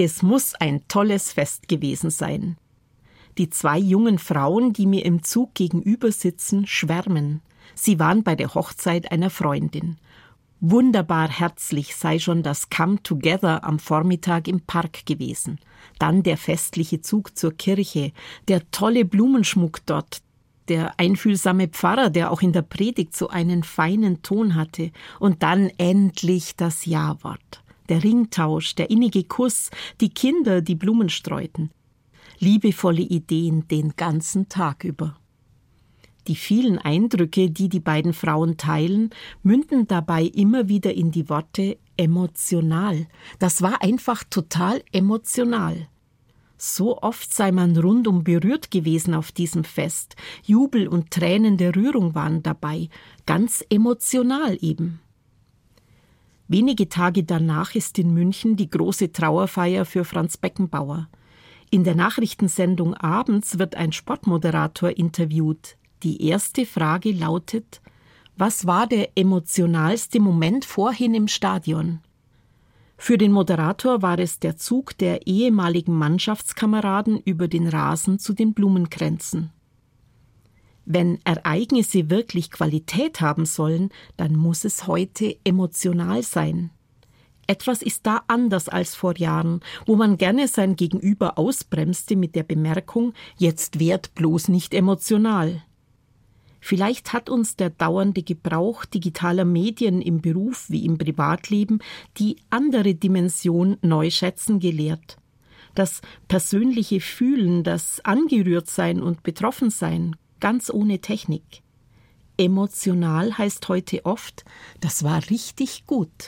Es muss ein tolles Fest gewesen sein. Die 2 jungen Frauen, die mir im Zug gegenüber sitzen, schwärmen. Sie waren bei der Hochzeit einer Freundin. Wunderbar herzlich sei schon das Come Together am Vormittag im Park gewesen. Dann der festliche Zug zur Kirche, der tolle Blumenschmuck dort, der einfühlsame Pfarrer, der auch in der Predigt so einen feinen Ton hatte. Und dann endlich das Ja-Wort. Der Ringtausch, der innige Kuss, die Kinder, die Blumen streuten. Liebevolle Ideen den ganzen Tag über. Die vielen Eindrücke, die die beiden Frauen teilen, münden dabei immer wieder in die Worte emotional. Das war einfach total emotional. So oft sei man rundum berührt gewesen auf diesem Fest. Jubel und Tränen der Rührung waren dabei. Ganz emotional eben. Wenige Tage danach ist in München die große Trauerfeier für Franz Beckenbauer. In der Nachrichtensendung abends wird ein Sportmoderator interviewt. Die erste Frage lautet: Was war der emotionalste Moment vorhin im Stadion? Für den Moderator war es der Zug der ehemaligen Mannschaftskameraden über den Rasen zu den Blumenkränzen. Wenn Ereignisse wirklich Qualität haben sollen, dann muss es heute emotional sein. Etwas ist da anders als vor Jahren, wo man gerne sein Gegenüber ausbremste mit der Bemerkung: Jetzt werd bloß nicht emotional. Vielleicht hat uns der dauernde Gebrauch digitaler Medien im Beruf wie im Privatleben die andere Dimension neu schätzen gelehrt. Das persönliche Fühlen, das Angerührtsein und Betroffensein, ganz ohne Technik. Emotional heißt heute oft: Das war richtig gut.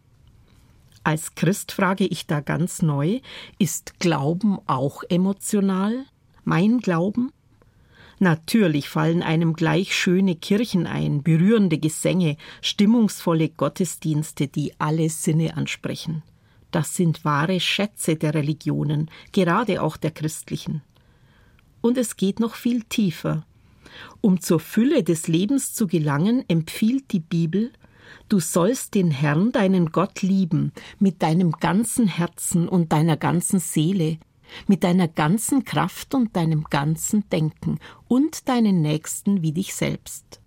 Als Christ frage ich da ganz neu: Ist Glauben auch emotional? Mein Glauben? Natürlich fallen einem gleich schöne Kirchen ein, berührende Gesänge, stimmungsvolle Gottesdienste, die alle Sinne ansprechen. Das sind wahre Schätze der Religionen, gerade auch der christlichen. Und es geht noch viel tiefer. Um zur Fülle des Lebens zu gelangen, empfiehlt die Bibel: Du sollst den Herrn, deinen Gott, lieben, mit deinem ganzen Herzen und deiner ganzen Seele, mit deiner ganzen Kraft und deinem ganzen Denken und deinen Nächsten wie dich selbst.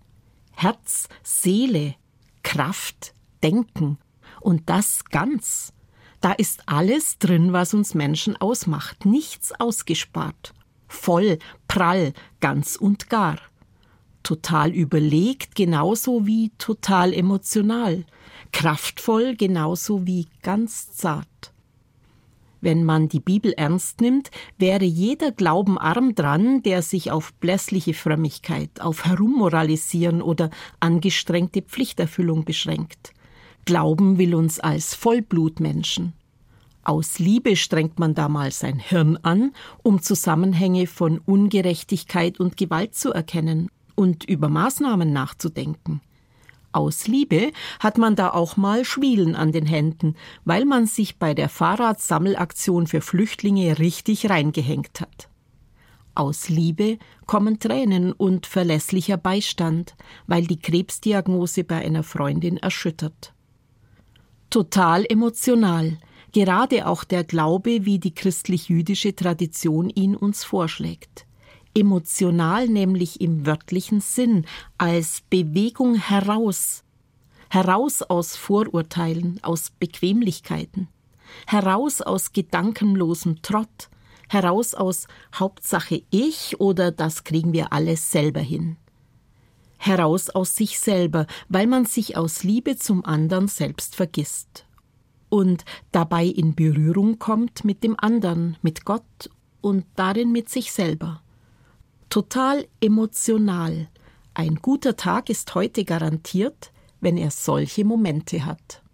Herz, Seele, Kraft, Denken und das ganz. Da ist alles drin, was uns Menschen ausmacht, nichts ausgespart. Voll, prall, ganz und gar. Total überlegt, genauso wie total emotional. Kraftvoll, genauso wie ganz zart. Wenn man die Bibel ernst nimmt, wäre jeder Glauben arm dran, der sich auf blässliche Frömmigkeit, auf Herummoralisieren oder angestrengte Pflichterfüllung beschränkt. Glauben will uns als Vollblutmenschen. Aus Liebe strengt man da mal sein Hirn an, um Zusammenhänge von Ungerechtigkeit und Gewalt zu erkennen und über Maßnahmen nachzudenken. Aus Liebe hat man da auch mal Schwielen an den Händen, weil man sich bei der Fahrradsammelaktion für Flüchtlinge richtig reingehängt hat. Aus Liebe kommen Tränen und verlässlicher Beistand, weil die Krebsdiagnose bei einer Freundin erschüttert. Total emotional, gerade auch der Glaube, wie die christlich-jüdische Tradition ihn uns vorschlägt. Emotional nämlich im wörtlichen Sinn, als Bewegung heraus. Heraus aus Vorurteilen, aus Bequemlichkeiten. Heraus aus gedankenlosem Trott. Heraus aus Hauptsache ich oder das kriegen wir alles selber hin. Heraus aus sich selber, weil man sich aus Liebe zum anderen selbst vergisst. Und dabei in Berührung kommt mit dem anderen, mit Gott und darin mit sich selber. Total emotional. Ein guter Tag ist heute garantiert, wenn er solche Momente hat.